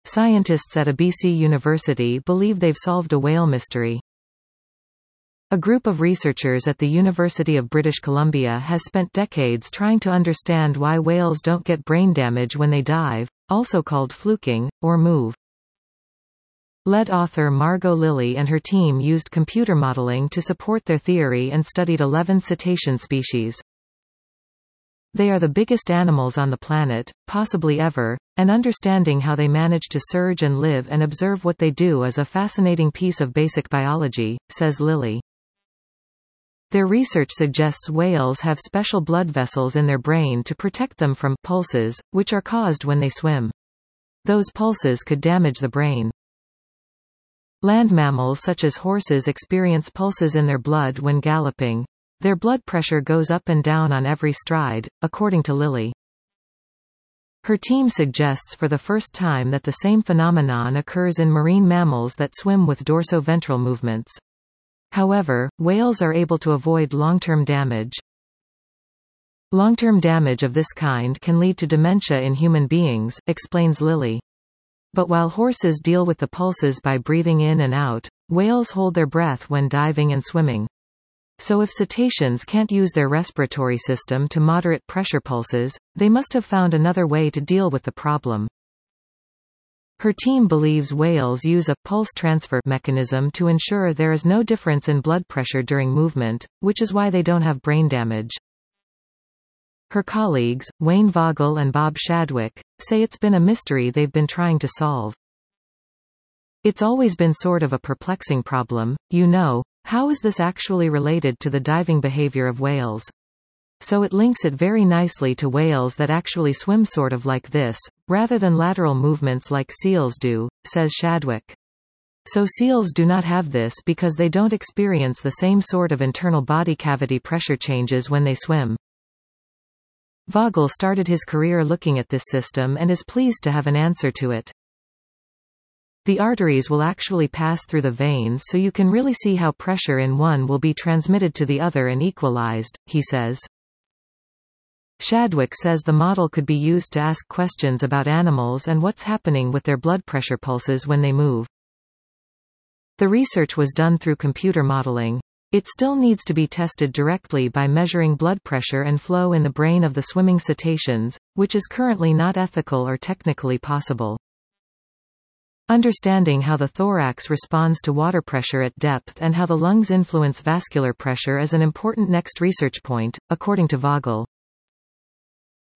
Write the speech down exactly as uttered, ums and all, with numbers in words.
Scientists at a B C university believe they've solved a whale mystery. A group of researchers at the University of British Columbia has spent decades trying to understand why whales don't get brain damage when they dive, also called fluking, or move. Lead author Margot Lilly and her team used computer modeling to support their theory and studied eleven cetacean species. They are the biggest animals on the planet, possibly ever, and understanding how they manage to surge and live and observe what they do is a fascinating piece of basic biology, says Lilly. Their research suggests whales have special blood vessels in their brain to protect them from pulses, which are caused when they swim. Those pulses could damage the brain. Land mammals such as horses experience pulses in their blood when galloping. Their blood pressure goes up and down on every stride, according to Lilly. Her team suggests for the first time that the same phenomenon occurs in marine mammals that swim with dorsoventral movements. However, whales are able to avoid long-term damage. Long-term damage of this kind can lead to dementia in human beings, explains Lilly. But while horses deal with the pulses by breathing in and out, whales hold their breath when diving and swimming. So if cetaceans can't use their respiratory system to moderate pressure pulses, they must have found another way to deal with the problem. Her team believes whales use a pulse transfer mechanism to ensure there is no difference in blood pressure during movement, which is why they don't have brain damage. Her colleagues, Wayne Vogel and Bob Shadwick, say it's been a mystery they've been trying to solve. It's always been sort of a perplexing problem, you know, how is this actually related to the diving behavior of whales? So it links it very nicely to whales that actually swim sort of like this, rather than lateral movements like seals do, says Shadwick. So seals do not have this because they don't experience the same sort of internal body cavity pressure changes when they swim. Vogel started his career looking at this system and is pleased to have an answer to it. The arteries will actually pass through the veins so you can really see how pressure in one will be transmitted to the other and equalized, he says. Shadwick says the model could be used to ask questions about animals and what's happening with their blood pressure pulses when they move. The research was done through computer modeling. It still needs to be tested directly by measuring blood pressure and flow in the brain of the swimming cetaceans, which is currently not ethical or technically possible. Understanding how the thorax responds to water pressure at depth and how the lungs influence vascular pressure is an important next research point, according to Vogel.